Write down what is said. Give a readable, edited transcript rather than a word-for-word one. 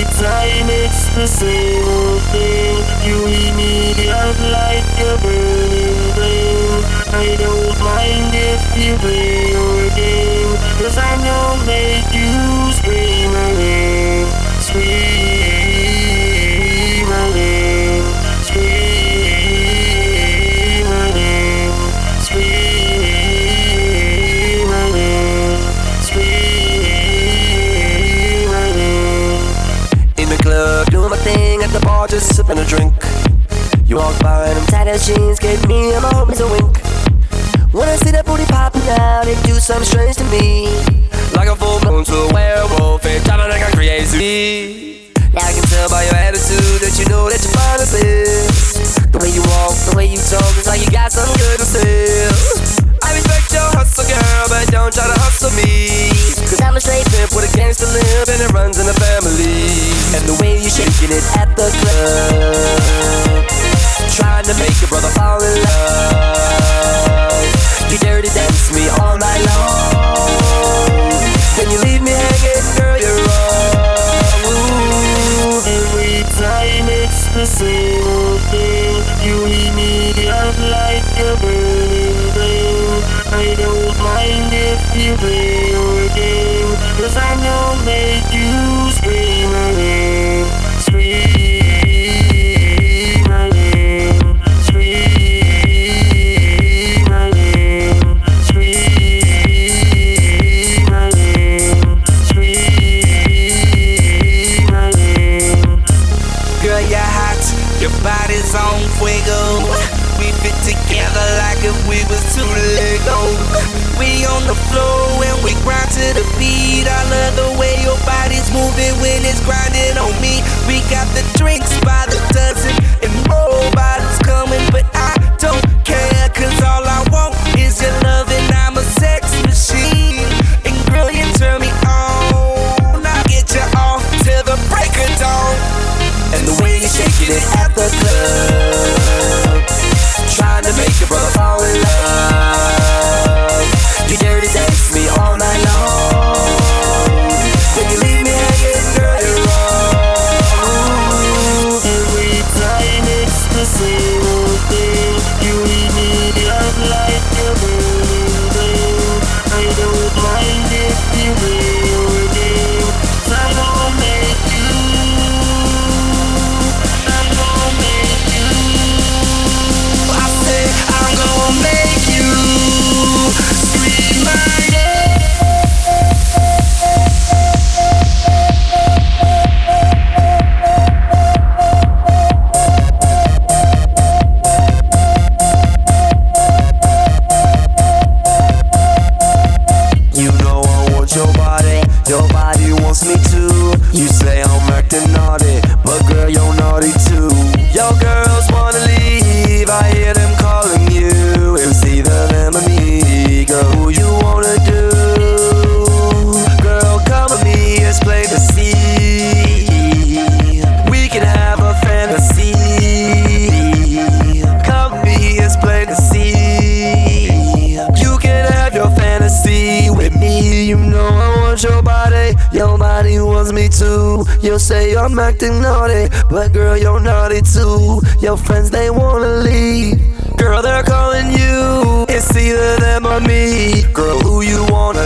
Every time it's the same old thing. You leave me out like a burning flame. I don't mind if you play your game, 'cause I know make you scream again. Scream again. Scream again. Scream again. Scream again. In the club, doing my thing, at the bar, just sipping a drink. You walk by and them tight ass jeans gave me and my homies a wink. When I see that booty popping out, it do something strange to me. Like a full moon to a werewolf, and driving like I'm crazy. Now I can tell by your attitude that you know that you're fine as hell. The way you walk, the way you talk, it's like you got something good to sell. I respect your hustle, girl, but don't try to hustle me. 'Cause I'm a straight pimp with a gangster limp, and it runs in the family. And the way you shaking it at the club, trying to make your brother fall in love. You dirty dance me all night long, then you leave me hanging, girl, you're wrong. Ooh. Every time it's the same old thing. You leave me out like a burning flame. I don't mind if you play your game, 'cause I know make you scream again. Scream again. Scream again. Scream again. Scream again. Girl, you're hot, your body's on fuego. We fit together like if we was two Lego. We on the floor and we grind to the beat. I love the way your body's moving when it's grinding on me. We got the drinks by the dozen and more bottles coming, but I don't care, 'cause all I want is your love and I'm a sex machine. And girl, you turn me on, I'll get you off till the break of dawn. And the way you're shaking it at the club, trying to make your brother fall in love. You dirty dance me all night long, then you leave me hanging, girl, you're wrong. Every time it's the same old thing. You leave me out like a burning flame. I don't mind if you play your game, 'cause I gon' make you. I'm gon' make you. I said I'm gonna make you scream my name. You know I want your body wants me too. You say I'm acting naughty, but girl, you're naughty too. Your girls wanna leave, I hear them calling you. It's either them or me, girl, who you wanna do? Girl, come with me, it's plain to see. We can have a fantasy. Come with me, it's plain to see. You can have your fantasy with me. You know I want your body wants me too. You'll say I'm acting naughty, but girl, you're naughty too. Your friends, they wanna leave, girl, they're calling you. It's either them or me, girl, who you wanna